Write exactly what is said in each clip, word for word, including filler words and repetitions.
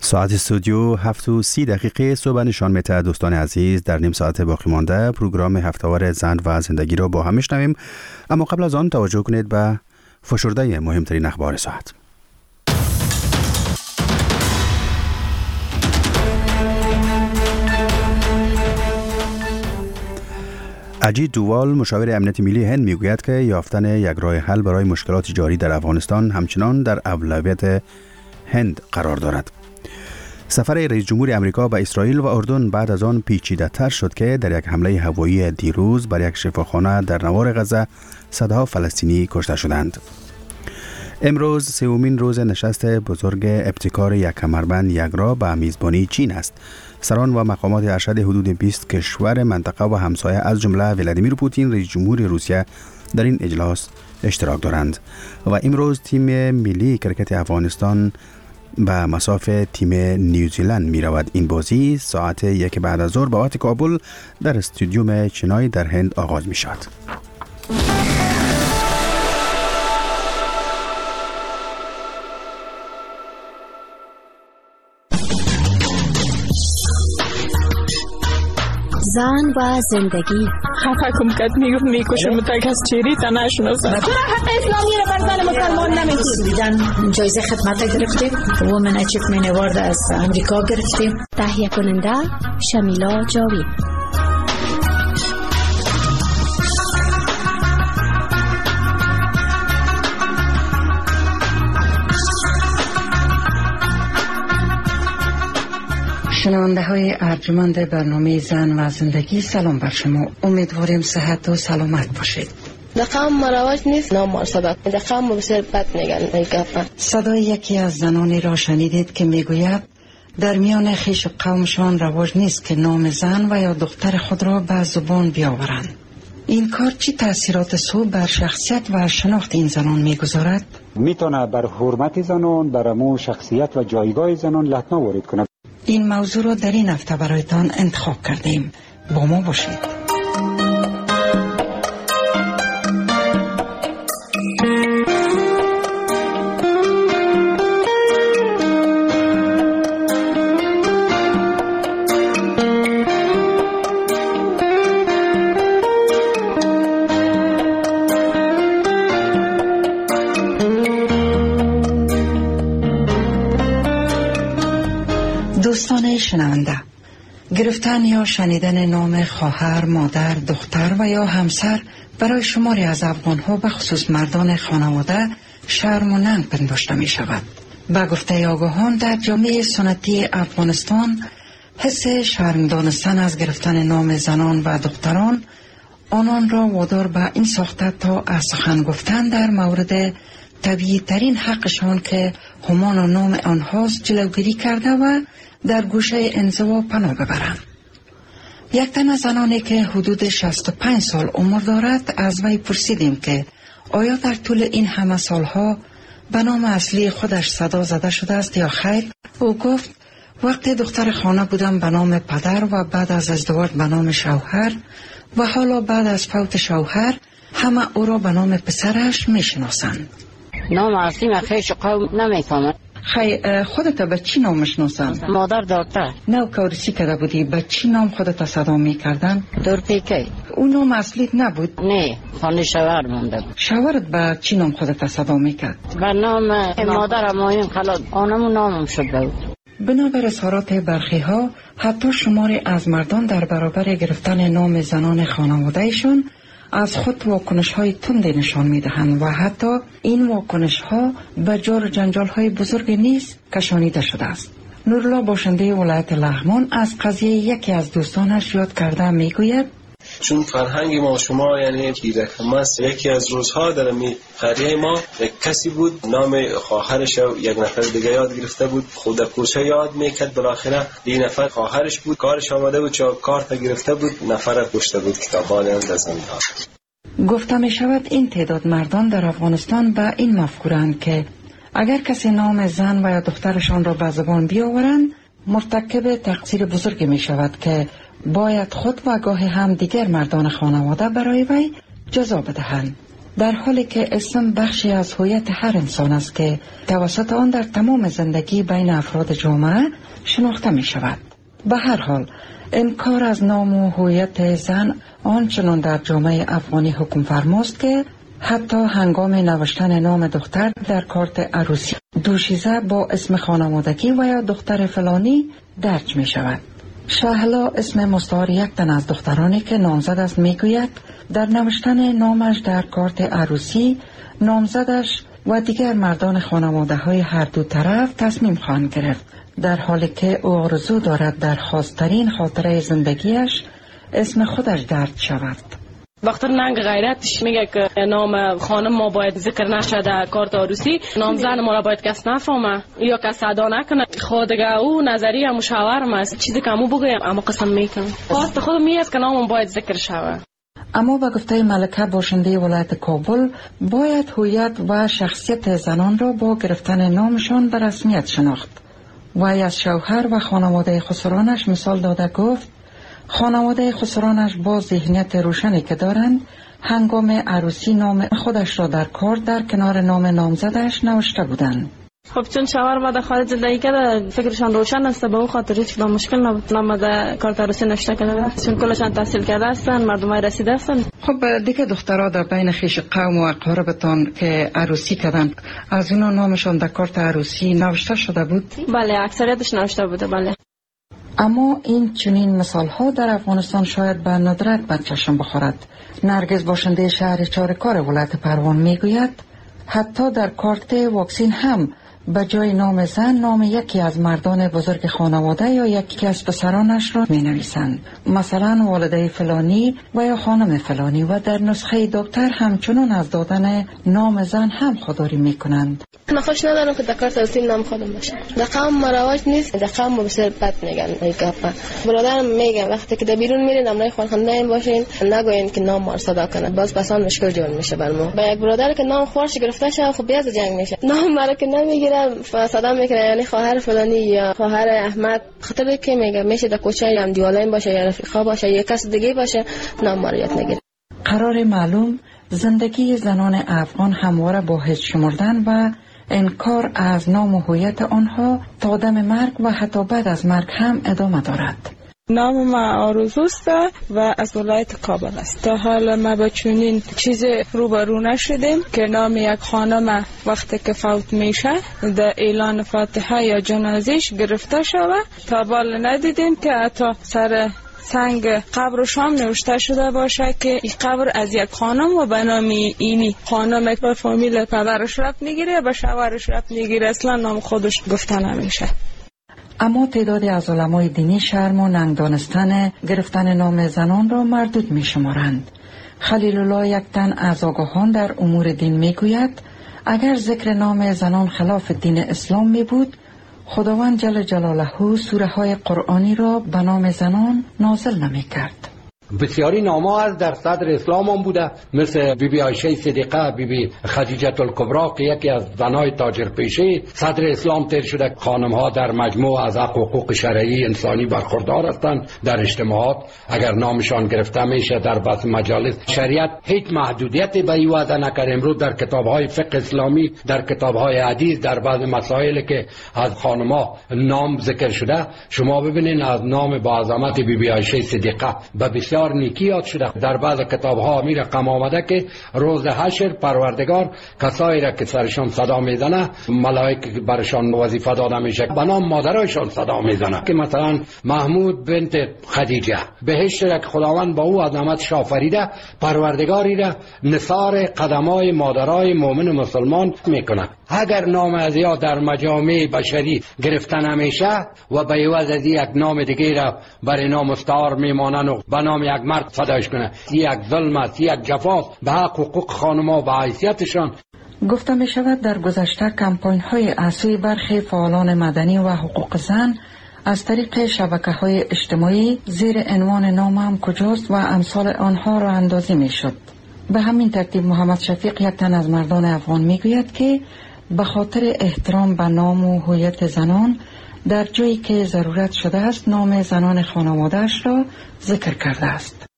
ساعت استودیو هفت و سی دقیقه صبح نشان می‌دهد. دوستان عزیز، در نیم ساعت باقی مانده پروگرام هفته‌وار زن و زندگی را با هم میشنویم، اما قبل از آن توجه کنید به فشرده مهمترین اخبار ساعت. اجیت دووال مشاور امنیت ملی هند میگوید که یافتن یک راه حل برای مشکلات جاری در افغانستان همچنان در اولویت هند قرار دارد. سفر رئیس جمهور امریکا به اسرائیل و اردن بعد از آن پیچیده تر شد که در یک حمله هوایی دیروز بر یک شفاخانه در نوار غزه صدها فلسطینی کشته شدند. امروز سومین روز نشست بزرگ ابتکار یک کمربند یکرا به میزبانی چین است. سران و مقامات ارشد حدود بیست کشور منطقه و همسایه از جمله ولادیمیر پوتین رئیس جمهور روسیه در این اجلاس اشتراک دارند. و امروز تیم ملی کرکت افغانستان به مسافه تیم نیوزیلند می رود. این بازی ساعت یک بعد از ظهر به وقت کابل در استادیوم چنای در هند آغاز می شود. زن و زندگی. خفه کم کد میگفت میکشم متک از چیری تا نشناسم. چرا حق اسلامی رو بر زن مسلمان نمیدید؟ دیدن جایزه خدمت گرفتیم، وومن اچیومنت اوارد از امریکا گرفتیم. تهیه کننده شمیلا جاوید. شنونده های ارجمند برنامه زن و زندگی، سلام بر شما. امیدواریم صحت و سلامت باشید. دقیقا مروج نیست، نام صدا دقیقا بسیار بد میگن. صدای یکی از زنانی را شنیدید که میگوید در میان خویش و قومشان رواج نیست که نام زن و یا دختر خود را به زبان بیاورند. این کار چی تاثیرات سو بر شخصیت و شناخت این زنان میگذارد؟ میتونه بر حرمت زنان، بر امو شخصیت و جایگاه زنان لطمه وارد کنه. این موضوع را در این هفته برایتان انتخاب کردیم. با ما باشید. دوستان شنونده، گرفتن یا شنیدن نام خواهر، مادر، دختر و یا همسر برای شماری از افغان‌ها به خصوص مردان خانواده شرم و ننگ پنداشته می شود. به گفته آگاهان در جامعه سنتی افغانستان حس شرم دانستن از گرفتن نام زنان و دختران آنان را وادار به این ساخته تا از سخن گفتن در مورد طبیعی ترین حقشان که همان و نام آنهاست جلوگیری کرده و در گوشه انزوا پناه ببرند. یک تن از زنانی که حدود شصت و پنج سال عمر دارد از وی پرسیدیم که آیا در طول این همه سالها به نام اصلی خودش صدا زده شده است یا خیر؟ او گفت وقتی دختر خانه بودم به نام پدر و بعد از ازدواج به نام شوهر و حالا بعد از فوت شوهر همه او را به نام پسرش می شناسند. نام اصلی من خیش قوم نمیفهمم. خی خودت به چی نام میشناسند؟ مادر دکتر. نو کورسی کرده بودی به چی نام خودت صدا میکردن؟ دورپیکی. اون نام اصلیت نبود؟ نه، خانه شوهر مونده بود. شوهرت به چی نام خودت صدا میکرد؟ به نام مادر مایم خلاص آنمون نامم شده بود. بنابر اظهارات برخی ها حتی شماری از مردان در برابر گرفتن نام زنان خانوادهشان از خود واکنش های تندی نشان می دهند و حتی این واکنش ها به جار جنجال های بزرگ نیز کشانیده شده است. نورالله باشنده ولایت لغمان از قضیه یکی از دوستانش یاد کرده می گوید چون فرهنگ ما شما یعنی کیرکم است، یکی از روزها در می قریه ما یک کسی بود نام خواهرش یک نفر دیگه یاد گرفته بود، خود کوچه یاد میکرد، بالاخره این نفر خواهرش بود، کارش آمده بود چون کارت گرفته بود، نفر کشته بود، کتابان اندازند. گفته می شود این تعداد مردان در افغانستان به این مفکورند که اگر کسی نام زن و یا دخترشان را به زبان بیاورند مرتکب تقصیر بزرگی می شود که باید خود و گاه هم دیگر مردان خانواده برای وی جزا بدهند. در حالی که اسم بخشی از هویت هر انسان است که توسط آن در تمام زندگی بین افراد جامعه شناخته می شود. به هر حال انکار از نام و هویت زن آنچنان در جامعه افغانی حکم فرماست که حتی هنگام نوشتن نام دختر در کارت عروسی دوشیزه با اسم خانوادگی و یا دختر فلانی درج می شود. شهلا اسم مستعار یک تن از دخترانی که نامزد است می گوید در نوشتن نامش در کارت عروسی نامزدش و دیگر مردان خانواده های هر دو طرف تصمیم خواهند گرفت، در حالی که او آرزو دارد در خاصترین خاطره زندگیش اسم خودش درج شود. وقتی ننگ غیرتش میگه که نام خانم ما باید ذکر نشه در کارت عروسی، نام زن ما را باید کس نفهمه یا کس ادا نکنه. خودگاه او نظریه مشاورم است، چیزی که امو بگویم اما قسم میکنم خواست خود میاد که نامم باید ذکر شود. اما به گفته ملکه باشنده ولایت کابل باید هویت و شخصیت زنان را با گرفتن نامشان به رسمیت شناخت. وی از شوهر و خانواده خسرانش مثال داده گفت خانواده خسرانش با ذهنیت روشنی که دارند هنگام عروسی نام خودش را در کارت در کنار نام نامزدش نوشته بودند. خب چون شوهر ما در خارج زندگی کرده فکرشان روشن است، به اون خاطر هیچ مشکل نبود نام در کارت عروسی نوشته کرده، چون کلشان تحصیل کرده هستند، مردمای رسیده هستند. خب دیگه دخترها در بین خویش قوم و اقاربتان که عروسی کردند از اونها نامشان در کارت عروسی نوشته شده بود؟ بله اکثریتش نوشته بوده. بله. اما این چنین مثال ها در افغانستان شاید به ندرت به چشم بخورد. نرگس باشنده شهر چارکار ولایت پروان میگوید حتی در کارت واکسین هم به جای نام زن نام یکی از مردان بزرگ خانواده یا یکی از پسرانش را می نویسند، مثلا والده فلانی و یا خانم فلانی، و در نسخه دکتر همچنان از دادن نام زن هم خودداری می کنند. من خوش ندارم که در کارت عروسی نام خودم باشه. در قوم مراواج نیست، در قوم بسیار بد میگن این گپا. برادرم میگن وقتی که در بیرون میرین نام خانواده این باشین نگوین که نام ما صدا کنه، باز پسان مشکل جور میشه برمو. با یک برادر که نام خورش گرفته شه خب بیاد جنگ میشه، نام مرا که نمیگیره صدا میکنه یعنی خواهر فلانی یا خواهر احمد، خاطر که میگه میشه در کوچه یا هم دیوالین باشه یا رفیقا باشه یا کس دیگه باشه نام ما رو یاد نگیره. قرار معلوم زندگی زنان افغان همواره با هیچ شمردن و انکار از نام و هویت آنها تا دم مرگ و حتی بعد از مرگ هم ادامه دارد. نام ما آرزوست و از ولایت کابل است. تا حالا ما به چنین چیز روبرو نشدیم که نام یک خانم وقتی که فوت میشه در اعلان فاتحه یا جنازیش گرفته شود. تا بال ندیدیم که حتی سر سنگ قبرش هم نوشته شده باشه که این قبر از یک خانم و به نام اینی خانم به فامیل پدرش ربط میگیره به شوهرش ربط میگیره، اصلا نام خودش گفته نمیشه. اما تعدادی از علمای دینی شرم و ننگ دانستن گرفتن نام زنان را مردود می شمارند. خلیل الله یک تن از آگاهان در امور دین می گوید اگر ذکر نام زنان خلاف دین اسلام می بود خداوند جل جلاله سوره های قرآنی را به نام زنان نازل نمی کرد. بسیاری نام‌ها از در صدر اسلام هم بوده، مثل بی بی عایشه صدیقه، بی بی خدیجه الکبری که یکی از زنای تاجر پیشه صدر اسلام تیر شده. خانم‌ها در مجموع از حق و حقوق شرعی انسانی برخوردار هستند. در اجتماعات اگر نامشان گرفته میشه در بعض مجالس شریعت هیچ محدودیتی به این وضع نکرده. امروز در کتاب‌های فقه اسلامی، در کتاب‌های حدیث، در بعض مسائلی که از خانم‌ها نام ذکر شده شما ببینید از نام با عظمت بی بی عایشه صدیقه به بسیار نیکی یاد شده. در بعض کتاب ها می رقم آمده که روز حشر پروردگار کسایی را که سرشان صدا میزنه ملائکه برشان وظیفه داده میشه به نام مادرایشان صدا میزنه، که مثلا محمود بنت خدیجه بهشت را که خداوند با او عظمت آفریده پروردگاری را نثار قدمای مادرای مؤمن مسلمان میکنه. اگر نام از یا در مجامع بشری گرفته نمیشه و به عوض از یک نام دیگه را برای نام مستعار میمانن و به نام یک مرد فداش کنه، یک ظلم است، یک جفاست به حق حقوق خانم‌ها و حیثیتشان. گفته می شود در گذشته کمپاین های عصوی برخی فعالان مدنی و حقوق زن از طریق شبکه های اجتماعی زیر عنوان نامم کجاست و امثال آنها را اندازی می شد. به همین ترتیب محمد شفیق یک تن از مردان افغان می گوید که به خاطر احترام به نام و هویت زنان در جایی که ضرورت شده است نام زنان خانواده‌اش را ذکر کرده است.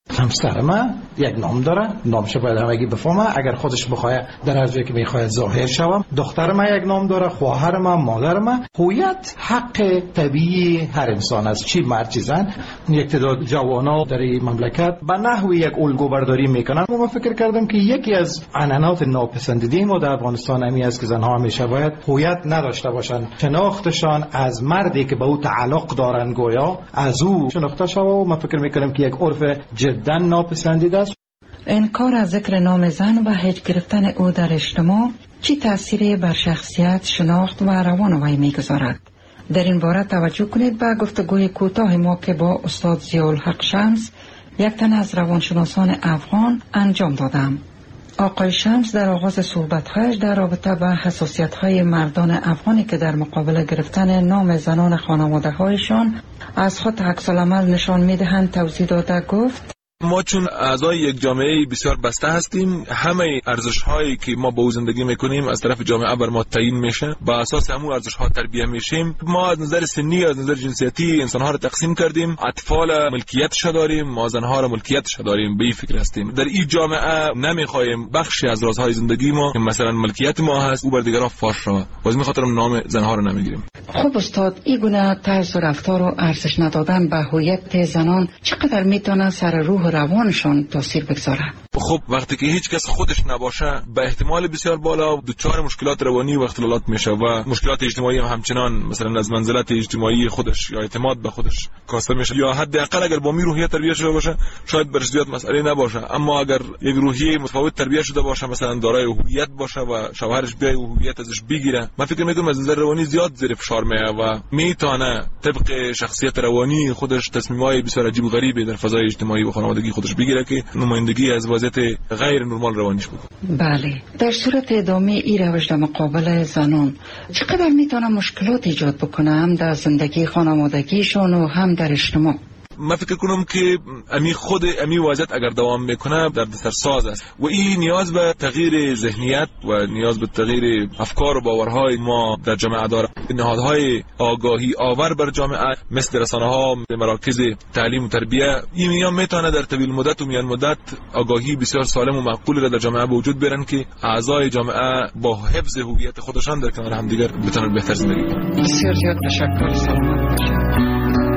همسر من یک نام داره، نامش باید همگی بفهمه. اگر خودش بخواه در هر جایی که میخواد ظاهر شوم. دختر من یک نام داره، خواهر من، مادر من. هویت حق طبیعی هر انسان است، چی مرد چی زن. یک تعداد جوانا در این مملکت به نحوی یک الگو برداری میکنن. ما فکر کردم که یکی از عنعنات ناپسندیده ما در افغانستان همی است که زنها همیشه باید هویت نداشته باشند. شناختشان از مردی که به او تعلق دارن گویا از او شناخته شود و من فکر میکنم که یک عرف جدا ناپسندیده است. انکار از ذکر نام زن و هج گرفتن او در اجتماع چی تأثیری بر شخصیت، شناخت و روان وی میگذارد؟ در این باره توجه کنید به گفتگوی کوتاه ما که با استاد ضیاءالحق شمس، یک تن از روانشناسان افغان انجام دادم. آقای شمس در آغاز صحبت‌هایش در رابطه با حساسیت‌های مردان افغانی که در مقابل گرفتن نام زنان خانواده‌هایشان از خود عکس‌العمل نشان می‌دهند توضیح داده گفت: ما چون اعضای یک جامعه بسیار بسته هستیم، همه ارزش‌هایی که ما با او زندگی می‌کنیم از طرف جامعه بر ما تعیین میشه، با اساس همون ارزش‌ها تربیت میشیم. ما از نظر سنی، از نظر جنسیتی انسان‌ها را تقسیم کردیم. اطفال ملکیتش داریم، ما زن‌ها را ملکیتش داریم. به این فکر هستیم در این جامعه نمی‌خوایم بخشی از رازهای زندگی ما که مثلا ملکیت ما هست او بر دیگران فاش شود. باز می‌خاطر نام زن‌ها را نمی‌گیریم. خب استاد، این گونه طرز رفتار و ارزش ندادن به هویت زنان چقدر میتونه سر روح روانشان تاثیر بگذاره؟ خب وقتی که هیچ کس خودش نباشه به احتمال بسیار بالا دچار مشکلات روانی و اختلالات میشه و مشکلات اجتماعی هم همچنان مثلا از منزلت اجتماعی خودش یا اعتماد به خودش کاسته میشه. یا حداقل اگر با می روحیه تربیت شده باشه شاید برش زیاد مسئله نباشه، اما اگر یک روحیه متفاوت تربیت شده باشه، مثلا دارای هویت باشه و شوهرش بیای هویت ازش بگیره، من فکر میکنم از نظر روانی زیاد زیر فشار میاد و میتونه طبق شخصیت روانی خودش تصمیمای بسیار عجیب و غریبی در فضای اجتماعی و خانوادگی خودش بگیره که نمایندگی از وضعیت غیر نرمال روانیش بود. بله، در صورت ادامه این روش در مقابل زنان چقدر میتونه مشکلات ایجاد بکنه هم در زندگی خانوادگیشون و هم در اجتماع؟ من فکر کنم که امی خود امی وضعیت اگر دوام میکنه در ساز است و این نیاز به تغییر ذهنیت و نیاز به تغییر افکار و باورهای ما در جامعه داره. نهادهای آگاهی آور بر جامعه مثل رسانه‌ها، مراکز تعلیم و تربیت، این میان میتونه در طویل مدت و میان مدت آگاهی بسیار سالم و معقول را در جامعه به وجود بیارن که اعضای جامعه با حفظ هویت خودشان در کنار همدیگر بتونن بهتر زندگی کنن. بسیار زیاد تشکر. سلامت باشید.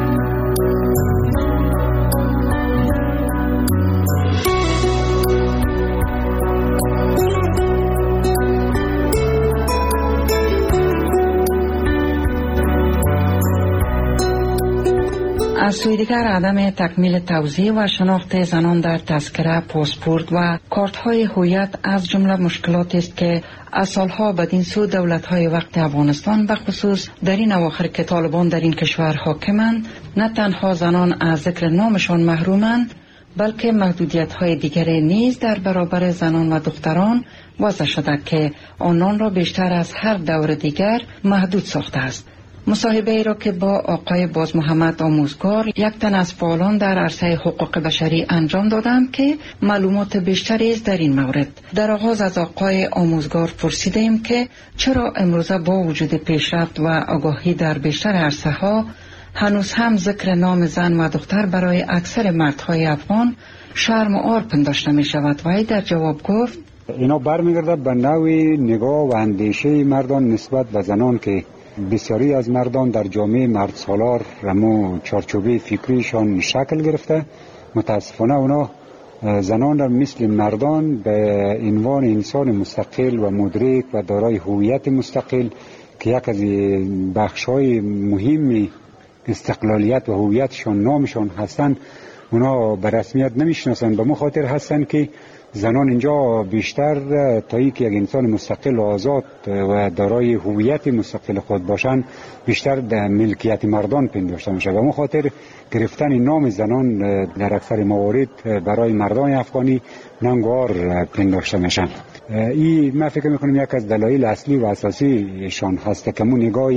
از سوی دیگر عدم تکمیل توزیع و شناخت زنان در تذکره، پاسپورت و کارت‌های هویت از جمله مشکلاتی است که از سالها بدین سو دولت‌های وقت افغانستان به خصوص در این اواخر که طالبان در این کشور حاکمند نه تنها زنان از ذکر نامشان محرومند بلکه محدودیت‌های دیگری نیز در برابر زنان و دختران وضع شده که آنان را بیشتر از هر دور دیگر محدود ساخته است. مصاحبه ای را که با آقای باز محمد آموزگار، یک تن از فعالان در عرصه حقوق بشری انجام دادند که معلومات بیشتری است در این مورد. در آغاز از آقای آموزگار پرسیدیم که چرا امروزه با وجود پیشرفت و آگاهی در بیشتر عرصه ها هنوز هم ذکر نام زن و دختر برای اکثر مردهای افغان شرم و عار پنداشته می شود. و در جواب گفت اینا برمیگرده به نوع نگاه و اندیشه مردان نسبت به زنان که بسیاری از مردان در جامعه مرد سالار رمو چارچوبه فکریشان شکل گرفته. متاسفانه اونا زنان را مثل مردان به عنوان انسان مستقل و مدرک و دارای هویت مستقل که یک از بخش‌های مهم استقلالیت و هویتشان نامشان هستند اونا به رسمیت نمیشناسند. به مخاطر هستند که زنان اینجا بیشتر تا ای که یک انسان مستقل و آزاد و دارای هویت مستقل خود باشند بیشتر در ملکیت مردان پنداشته میشه و مخاطر گرفتن نام زنان در اکثر موارد برای مردان افغانی ننگوار پنداشته میشن. این من فکر میکنم یک از دلایل اصلی و اساسی شان هست که مو نگاه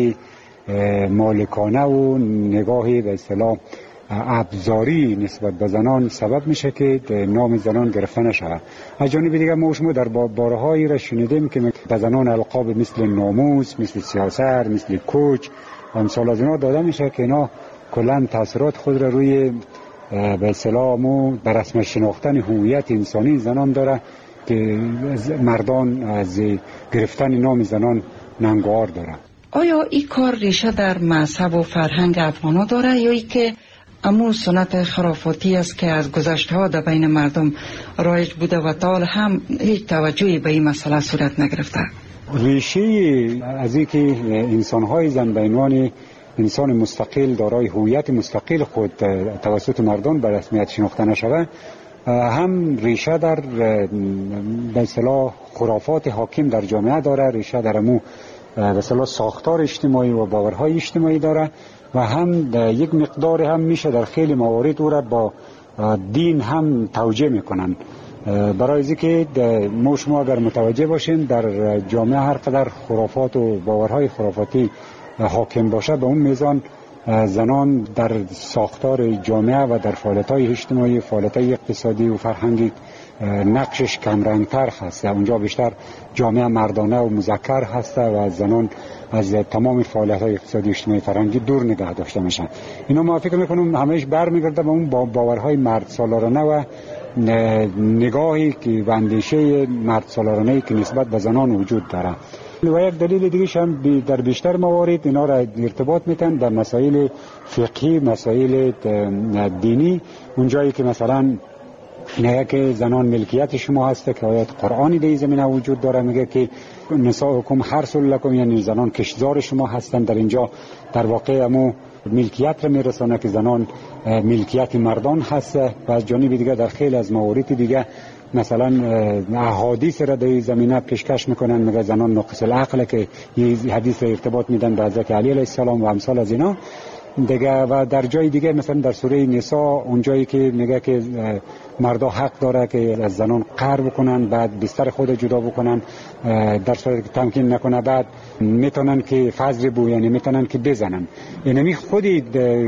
مالکانه و نگاه به اصطلاح ابزاری نسبت به زنان سبب میشه که نام زنان گرفته نشه. از جانب دیگه ما شما در بارهایی را شنیدیم که به زنان القاب مثل ناموس، مثل سیاسر، مثل کوچ و امثال از اینا داده میشه که اینا کلا تاثیرات خود را روی به اصطلاح مو بر اسم شناختن هویت انسانی زنان داره که مردان از گرفتن نام زنان ننگوار داره. آیا این کار ریشه در مذهب و فرهنگ افغانا داره یا ای که امو سنت خرافاتی است که از گذشته ها در بین مردم رایج بوده و تا هم هیچ توجهی به این مسئله صورت نگرفته؟ ریشه از این که انسان‌های زن به عنوان انسان مستقل دارای هویت مستقل خود توسط مردان به رسمیت شناخته نشود هم ریشه در به اصطلاح خرافات حاکم در جامعه داره، ریشه در امو به اصطلاح ساختار اجتماعی و باورهای اجتماعی داره و هم یک مقدار هم میشه در خیلی موارد او را با دین هم توجیه میکنن. برای از که ما شما اگر متوجه باشیم در جامعه هر قدر خرافات و باورهای خرافاتی حاکم باشه به اون میزان زنان در ساختار جامعه و در فعالیت‌های اجتماعی، فعالیت‌های اقتصادی و فرهنگی نقشش کمرنگتر هست. اونجا بیشتر جامعه مردانه و مذکر هست و زنان از تمام فعالیت‌های اقتصادی اجتماعی فرهنگی دور نگه داشته میشن. اینا ما فکر میکنم همهش برمیگرده به اون باورهای مرد سالارانه و نگاهی که و اندیشه مرد سالارانه‌ای که نسبت به زنان وجود داره. و یک دلیل دیگه هم در بیشتر موارد اینا را ارتباط میتن به مسائل فقهی، مسائل دینی، اونجایی که مثلا نه که زنان ملکیت شما هسته که آیات قرآنی در این زمینه وجود داره میگه که نساءکم حرث لکم، یعنی زنان کشتزار شما هستن. در اینجا در واقع امو ملکیت را میرسانه که زنان ملکیت مردان هسته و از جانب دیگه در خیلی از موارد دیگه مثلا احادیث را در زمینه پیشکش میکنن، میگه زنان ناقص العقل که یه حدیث را ارتباط میدن به حضرت علی علیه السلام و امثال از اینا دیگه. و در جای دیگه مثلا در سوره نساء اونجایی که میگه که مردا حق داره که از زنان قهر بکنن، بعد بستر خود جدا بکنن، در صورتی که تمکین نکنه بعد میتونن که فضربو، یعنی میتونن که بزنن. یعنی خودی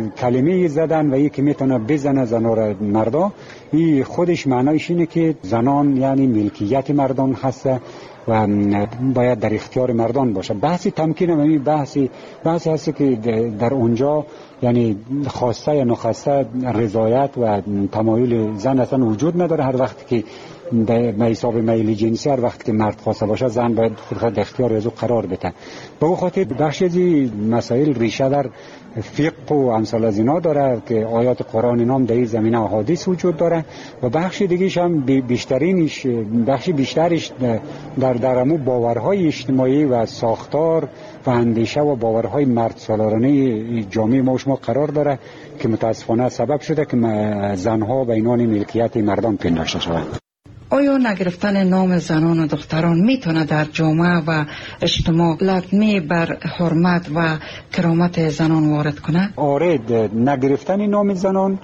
کلمه زدن و یکی میتونه بزنه زنا را مردا، این خودش معنایش اینه که زنان یعنی ملکیت مردان هست و باید در اختیار مردان باشه. بحثی تمکین هم این بحثی بحثی هست که در اونجا یعنی خواسته یا نخواسته رضایت و تمایل زن اصلا وجود نداره. هر وقت که به حساب میل جنسی هر وقت که مرد خواسته باشه زن باید خود خود اختیار از او قرار بده. به اون خاطر بخش از مسائل ریشه در فقه و امثال از اینا داره که آیات قرآن نام در این زمینه احادیث وجود داره و بخش دیگه‌ش هم بیشترینش بخش بیشترش در درمو باورهای اجتماعی و ساختار و اندیشه و باورهای مرد سالارانه جامعه ما شما قرار داره که متاسفانه سبب شده که زنها به عنوان ملکیت مردان پنداشته شوند. آیا نگرفتن نام زنان و دختران میتونه در جامعه و اجتماع لطمه بر حرمت و کرامت زنان وارد کنه؟ آره، نگرفتن نام زنان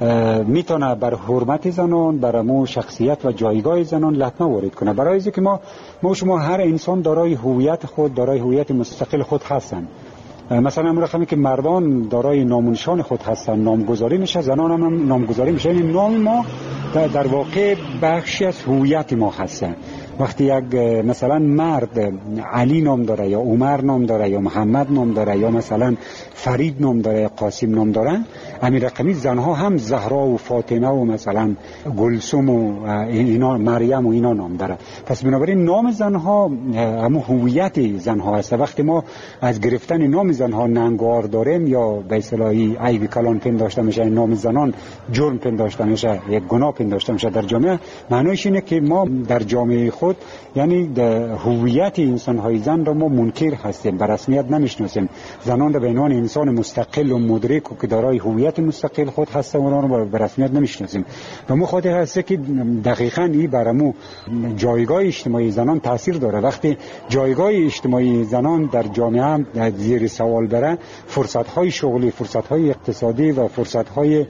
میتونه بر حرمت زنان، بر مو شخصیت و جایگاه زنان لطمه وارد کنه. برای اینکه ما ما شما هر انسان دارای هویت خود، دارای هویت مستقل خود هستن. مثلا امروز همین که مردان دارای نام و نشان خود هستن نامگذاری میشه، زنان هم نامگذاری میشه. یعنی نام ما در واقع بخشی از هویت ما هستن. وقتی یک مثلا مرد علی نام داره یا عمر نام داره یا محمد نام داره یا مثلا فرید نام داره یا قاسم نام داره، همین رقمی زنها هم زهرا و فاطمه و مثلا گلسوم و اینا، مریم و اینا نام داره. پس بنابراین نام زنها همون هویت زنها هست. وقتی ما از گرفتن نام زنها ننگار داریم یا به اصطلاحی عیب کلان پنداشته میشه، نام زنان جرم پنداشته میشه، یک گناه پنداشته میشه در جامعه، معنیش اینه که ما در جامعه خود یعنی هویت انسان‌های زن را ما منکر هستیم، به رسمیت نمیشناسیم. زنان را به عنوان انسان مستقل و مدرک و که دارای هویت مستقل خود هستن اونها را به رسمیت نمیشناسیم. و مو خاطر هست که دقیقاً این برامو جایگاه اجتماعی زنان تاثیر داره. وقتی جایگاه اجتماعی زنان در جامعه زیر سوال بره، فرصت‌های شغلی، فرصت‌های اقتصادی و فرصت‌های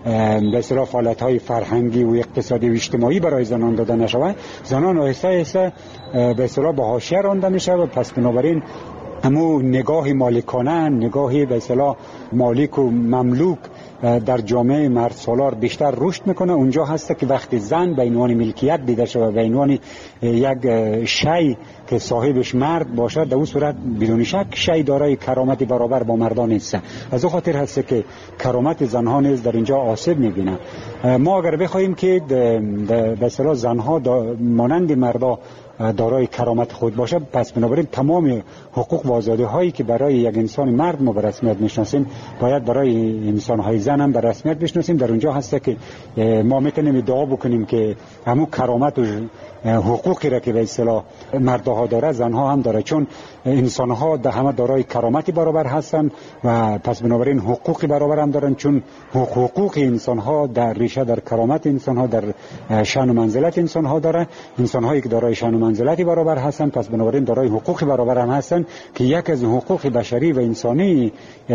به اصطلاح فعالیت‌های فرهنگی و اقتصادی و اجتماعی برای زنان داده نشود، زنان آهسته آهسته به اصطلاح به حاشیه رانده میشه و پس بنابراین همو نگاه مالکانه، نگاه به اصطلاح مالک و مملوک در جامعه مرد سالار بیشتر رشد میکنه. اونجا هست که وقتی زن به عنوان ملکیت دیده شده، به عنوان یک شی که صاحبش مرد باشه، در اون صورت بدون شک شی دارای کرامت برابر با مردان نیست. از اون خاطر هست که کرامت زنها نیز در اینجا آسیب میبینه. ما اگر بخوایم که به اصطلاح زنها مانند مردا دارای کرامت خود باشه، پس بنابراین تمام حقوق و آزادی هایی که برای یک انسان مرد ما به رسمیت میشناسیم باید برای انسان های زن هم به رسمیت بشناسیم. در اونجا هست که ما میتونیم ادعا بکنیم که همون کرامت و حقوقی را که به اصطلاح مردها داره زنها هم داره، چون انسان ها در همه دارای کرامتی برابر هستند و پس بنابراین حقوقی برابر هم دارن، چون حقوق انسان ها در ریشه در کرامت انسان ها، در شأن و منزلت انسان ها داره. انسان هایی که دارای شأن و منزلتی برابر هستند پس بنابراین دارای حقوقی برابر هم هستند که یک از حقوق بشری و انسانی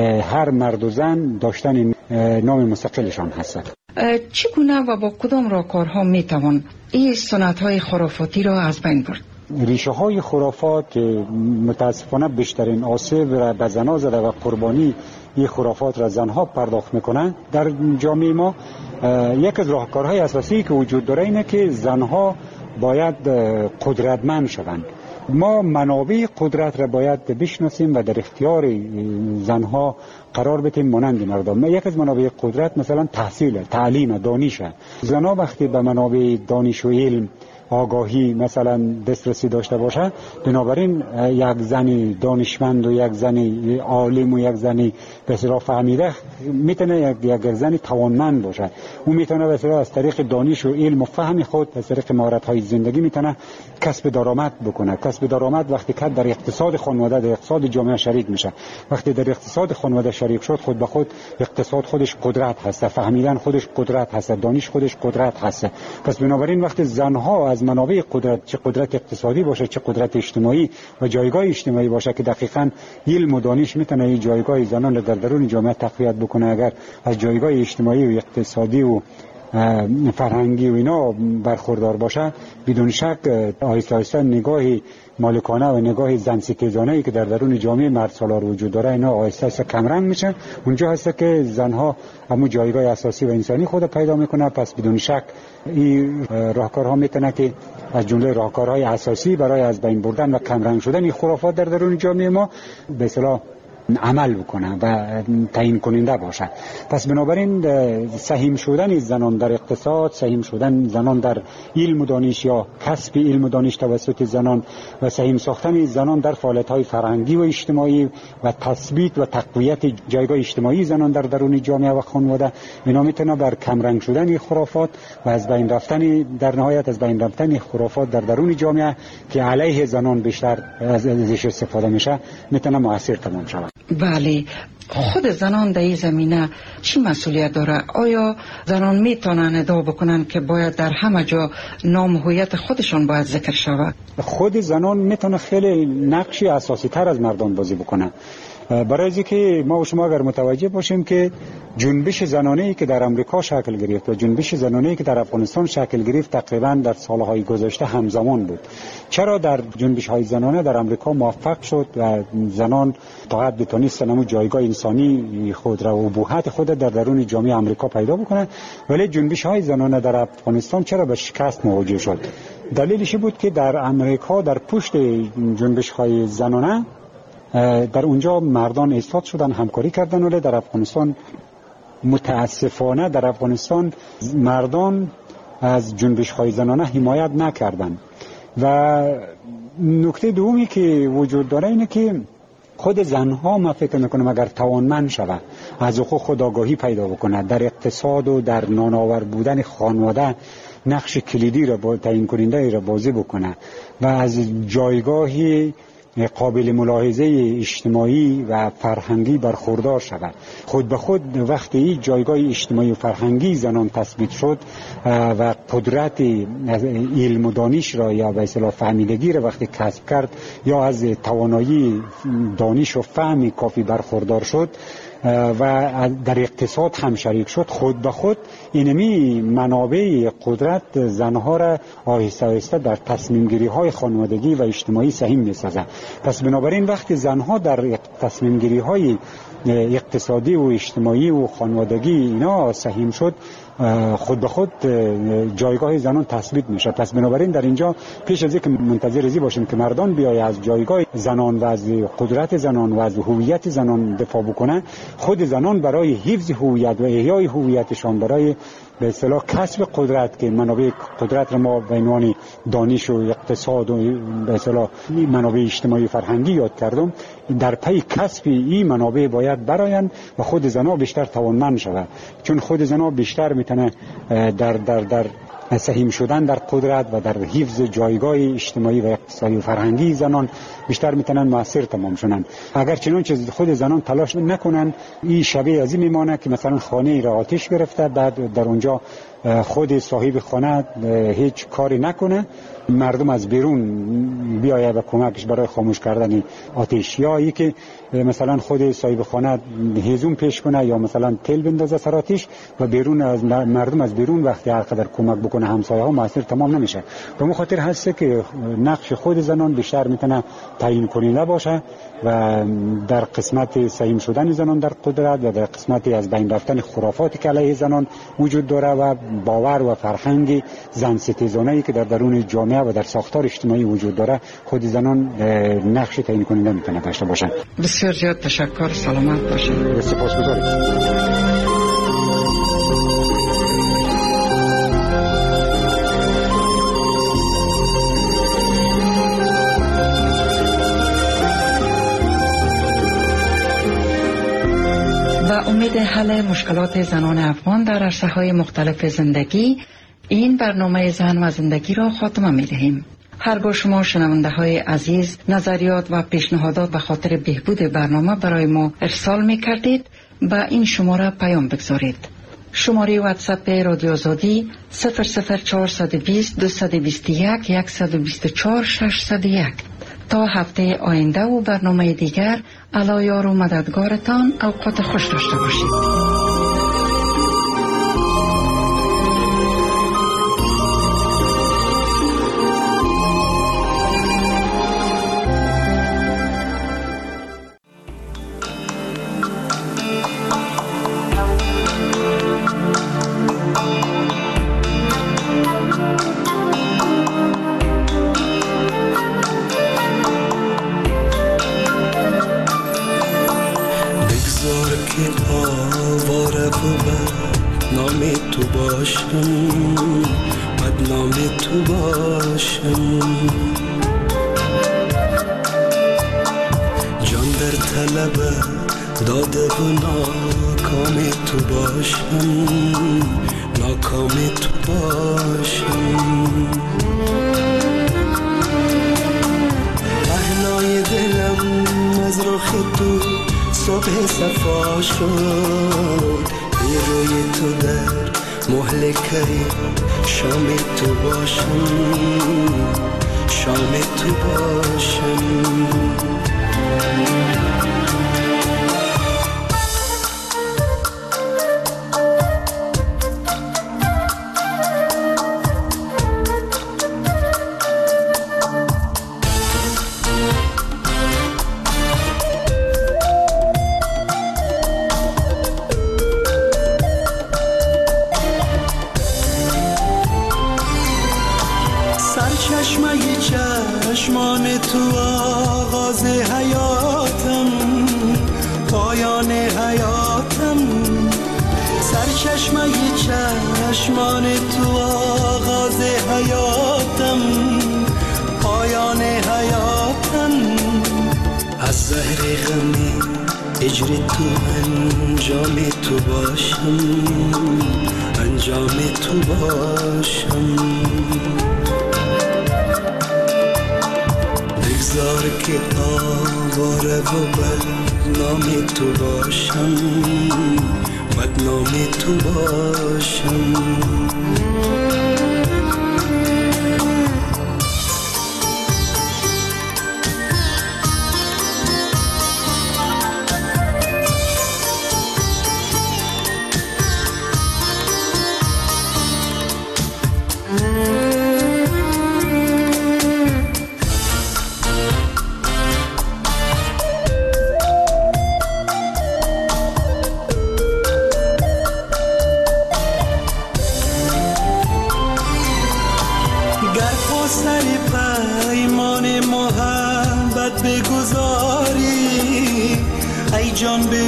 هر مرد و زن داشتن نام مستقلشان هست. چگونه و با کدام راهکارها میتوان این سنت های خرافاتی را از بین برد؟ ریشه های خرافات متاسفانه بیشترین آسیب را به زنها زده و قربانی این خرافات را زنها پرداخت میکنند در جامعه ما. یک از راهکارهای اساسی که وجود داره اینه که زنها باید قدرتمند شوند. ما منابع قدرت را باید بشناسیم و در اختیار زنها قرار بدیم مانند مردم. یک از منابع قدرت مثلا تحصیل، تعلیم، دانش. زنها وقتی به منابع دانش و علم، آگاهی مثلا دسترسی داشته باشه، بنابراین یک زن دانشمند و یک زن عالم و یک زن به اصطلاح فهمیده میتونه یک زن توانمند باشه. اون میتونه به اصطلاح از طریق دانش و علم و فهم خود، از طریق مهارت های زندگی میتونه کسب درآمد بکنه. کسب درآمد وقتی که در اقتصاد خانواده، در اقتصاد جامعه شریک میشه، وقتی در اقتصاد خانواده شریک شد، خود به خود اقتصاد خودش قدرت هست، فهمیدن خودش قدرت هست، دانش خودش قدرت هست. پس بنابراین وقتی زنها از منابع قدرت، چه قدرت اقتصادی باشه چه قدرت اجتماعی و جایگاه اجتماعی باشه که دقیقاً علم و دانش میتونه این جایگاه زنان در درون جامعه تقویت بکنه، اگر از جایگاه اجتماعی و اقتصادی و فرهنگی و اینا برخوردار باشه، بدون شک آهسته آهسته نگاه مالکانه و نگاه زن ستیزانه‌ای که در درون جامعه مرد سالار وجود داره اینا آهسته آهسته کمرنگ میشه. اونجا هست که زنها همون جایگاه اساسی و انسانی خود پیدا میکنه. پس بدون شک این راهکارها میتونه که از جمله راهکارهای اساسی برای از بین بردن و کمرنگ شدن این خرافات در درون جامعه ما به اصطلاح عمل بکنه و تعیین کننده باشه. پس بنابراین سهیم شدن زنان در اقتصاد، سهیم شدن زنان در علم و دانش یا کسب علم و دانش توسط زنان و سهیم ساختن زنان در فعالیت‌های فرهنگی و اجتماعی و تثبیت و تقویت جایگاه اجتماعی زنان در درون جامعه و خانواده، اینا میتونه بر کمرنگ شدن خرافات و از بین رفتن، در نهایت از بین رفتن خرافات در درون جامعه که علیه زنان بیشتر از ازش استفاده میشه میتونه مؤثر تمام شود. بله، خود زنان در این زمینه چی مسئولیت داره؟ آیا زنان میتونن ادعا بکنن که باید در همه جا نام هویت خودشان باید ذکر شود؟ خود زنان میتونه خیلی نقشی اساسی تر از مردان بازی بکنه. برای اینکه ما و شما اگر متوجه باشیم که جنبش زنانه‌ای که در امریکا شکل گرفت و جنبش زنانه‌ای که در افغانستان شکل گرفت تقریبا در سالهای گذشته همزمان بود. چرا در جنبش‌های زنانه در امریکا موفق شد و زنان تا حد بتونستن همون جایگاه انسانی خود را و ابهت خود در درون جامعه امریکا پیدا بکنن، ولی جنبش‌های زنانه در افغانستان چرا به شکست مواجه شد؟ دلیلش بود که در امریکا در پشت جنبش‌های زنانه در اونجا مردان ایستاد شدن، همکاری کردن، ولی در افغانستان متاسفانه در افغانستان مردان از جنبش‌های زنانه حمایت نکردند. و نکته دومی که وجود داره اینه که خود زنها ما فکر میکنم اگر توانمند شود، از حقوق خود آگاهی پیدا بکنه، در اقتصاد و در نانآور بودن خانواده نقش کلیدی را تعیین کننده را بازی بکنه و از جایگاهی قابل ملاحظه اجتماعی و فرهنگی برخوردار شود، خود به خود وقتی این جایگاه اجتماعی و فرهنگی زنان تثبیت شد و قدرت علم و دانش را یا به اصطلاح فهمیدگی را وقتی کسب کرد یا از توانایی دانش و فهم کافی برخوردار شد و در اقتصاد هم شریک شد، خود به خود اینمی منابع قدرت زنها را آهسته آهسته در تصمیم گیری های خانوادگی و اجتماعی سهیم می‌سازد. پس بنابراین وقتی زنها در تصمیم گیری های اقتصادی و اجتماعی و خانوادگی اینا سهیم شد، خود به خود جایگاه زنان تثبیت میشه. پس بنابراین در اینجا پیش از اینکه منتظر ازی باشیم که مردان بیای از جایگاه زنان و از قدرت زنان و از هویت زنان دفاع بکنه، خود زنان برای حفظ هویت و احیای هویتشان، برای به اصطلاح کسب قدرت که منابع قدرت را ما به عنوان دانش و اقتصاد و به اصطلاح منابع اجتماعی فرهنگی یاد کردم، در پی کسب این منابع باید برایند و خود زنان بیشتر توانمند شود، چون خود زنان بیشتر میتونه در در در سهیم شدن در قدرت و در حفظ جایگاه اجتماعی و اقتصادی و فرهنگی زنان بیشتر میتونن موثر تمام شدن. اگر چنانچه خود زنان تلاش نکنن، این شبیه از این میمانه که مثلا خانه ای را آتش گرفته، بعد در اونجا خود صاحب خانه هیچ کاری نکنه، مردم از بیرون بیایه و کمکش برای خاموش کردن آتش، یا ای که مثلا خود صاحب خانه هیزم پیش کنه یا مثلا تل بندازه سر آتش و بیرون از مردم از بیرون وقتی هر قدر کمک بکنه همسایه ها موثر تمام نمیشه. به مو خاطر هست که نقش خود زنان بیشتر میتونه تعیین کننده باشه و در قسمت سهیم شدن زنان در قدرت و در قسمت از بین رفتن خرافاتی که علیه زنان وجود داره و باور و فرهنگ زن ستیزانه‌ای که در درون جامعه و در ساختار اجتماعی وجود داره، خود زنان نقش تعیین کننده میتونه داشته باشن. بسیار زیاد تشکر، سلامت باشید. سپاسگزارم. با امید حل مشکلات زنان افغان در عرصه‌های مختلف زندگی، این برنامه زن و زندگی را خاتمه می دهیم. هرگاه شما شنونده های عزیز نظریات و پیشنهادات به خاطر بهبود برنامه برای ما ارسال می کردید، با این شماره پیام بگذارید. شماره واتساپ رادیو آزادی صفر صفر چهارصد و بیست دویست و بیست و یک صد و بیست و چهار ششصد و یک. تا هفته آینده و برنامه دیگر، علی یار و مددگارتان، اوقات خوش داشته باشید.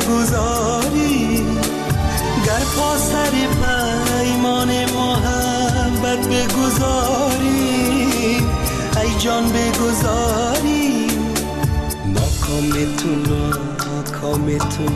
بگذاری، گر پا سر پیمان محبت بگذاری، ای جان بگذاری، ناکام تو ناکام تو